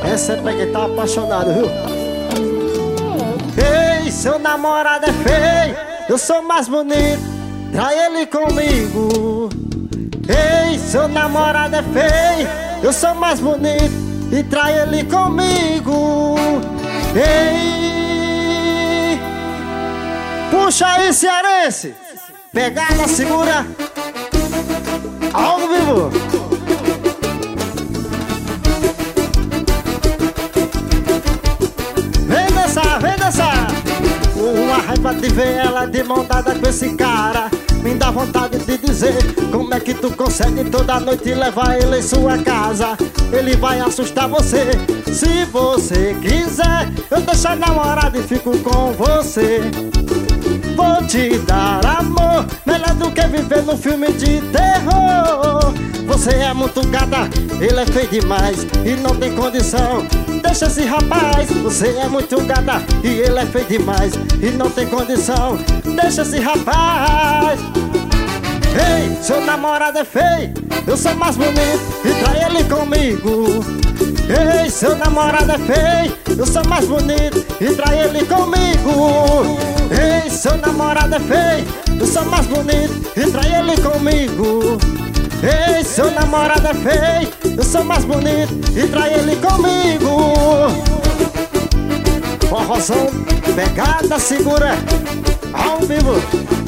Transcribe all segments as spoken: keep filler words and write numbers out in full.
Essa é pra quem tá apaixonado, viu? Ei, seu namorado é feio, eu sou mais bonito, trai ele comigo. Ei, seu namorado é feio, eu sou mais bonito e trai ele comigo. Ei, puxa aí, cearense. Pegada, segura. Ao vivo. Vem dançar, vem dançar. Uma raiva de ver ela de mão dada com esse cara. Me dá vontade de dizer como é que tu consegue toda noite levar ele em sua casa. Ele vai assustar você. Se você quiser, eu deixo a namorada e fico com você. Vou te dar amor, melhor do que viver num filme de terror. Você é muito gata, ele é feio demais e não tem condição. Deixa esse rapaz. Você é muito gata e ele é feio demais e não tem condição. Deixa esse rapaz. Ei, seu namorado é feio, eu sou mais bonito e trai ele comigo. Ei, seu namorado é feio, eu sou mais bonito e trai ele comigo. Ei, seu namorado é feio, eu sou mais bonito e trai ele comigo. Ei, seu namorado é feio, eu sou mais bonito e trai ele comigo. Forrozão, pegada, segura, ao vivo.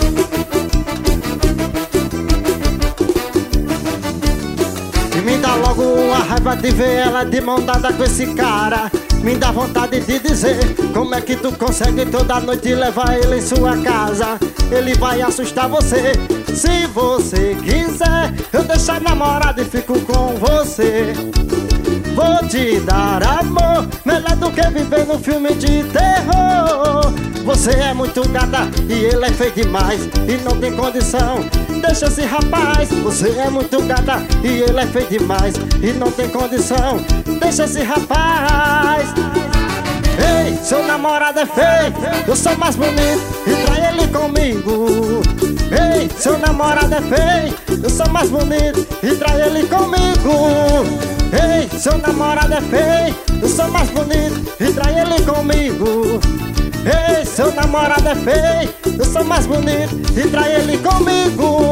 E me dá logo uma raiva de ver ela de mão dada com esse cara. Me dá vontade de dizer como é que tu consegue toda noite levar ele em sua casa. Ele vai assustar você. Se você quiser, eu deixo a namorada e fico com você. Vou te dar amor, melhor do que viver num filme de terror. Você é muito gata e ele é feio demais e não tem condição. Deixa esse rapaz. Você é muito gata e ele é feio demais e não tem condição. Deixa esse rapaz. Ei, seu namorado é feio, eu sou mais bonito e trai ele comigo. Ei, seu namorado é feio, eu sou mais bonito e trai ele comigo. Ei, seu namorado é feio, eu sou mais bonito e trai ele comigo. Ei, seu namorado é feio, eu sou mais bonito e trai ele comigo.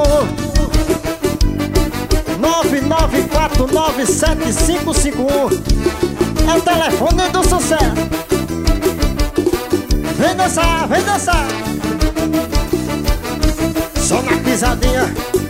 Nove nove quatro nove sete cinco cinco um é o telefone do sucesso. Vem dançar, vem dançar. Só na pisadinha.